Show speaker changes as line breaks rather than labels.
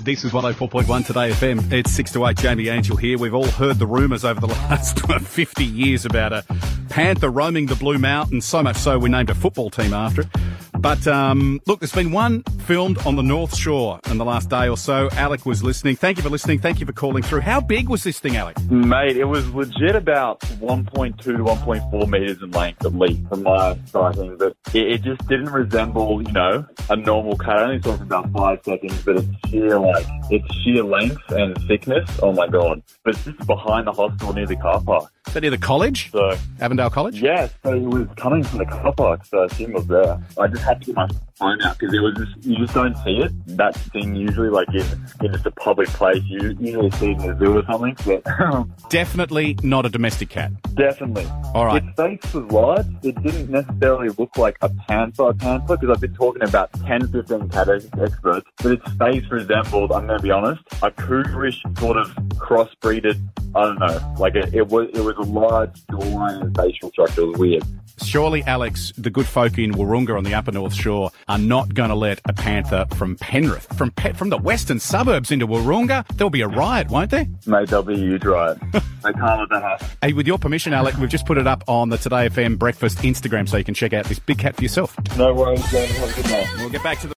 This is 104.1 Today FM. It's 6 to 8. Jamie Angel here. We've all heard the rumours over the last 50 years about a panther roaming the Blue Mountains, so much so we named a football team after it. But look, there's been one filmed on the North Shore in the last day or so. Alec was listening. Thank you for listening. Thank you for calling through. How big was this thing, Alec?
Mate, it was legit about 1.2 to 1.4 metres in length, at least, from my sighting. But it just didn't resemble, a normal cat. I only talked about 5 seconds, but it's sheer length and thickness. Oh, my God. But it's just behind the hospital near the car park.
Is that near the college?
So,
Avondale College?
Yeah, so it was coming from the car park, so I assume it was there. I just had to get my phone out because you just don't see it. That thing usually, in just a public place, you usually see it in a zoo or something. But
definitely not a domestic cat.
Definitely.
All right.
Its face was large. It didn't necessarily look like a panther because I've been talking about 10, 15 cat experts, but its face resembled, I'm going to be honest, a cougarish sort of crossbreeded, I don't know, it was a large jawline and facial structure. It was weird.
Surely, Alex, the good folk in Wahroonga on the upper North Shore are not going to let a panther from Penrith, from the western suburbs into Wahroonga. There'll be a riot, won't there?
Mate, there'll be a huge riot. They can't let that happen.
Hey, with your permission, Alec, we've just put it up on the Today FM Breakfast Instagram so you can check out this big cat for yourself.
No worries, James. Have a good night.
We'll get back to the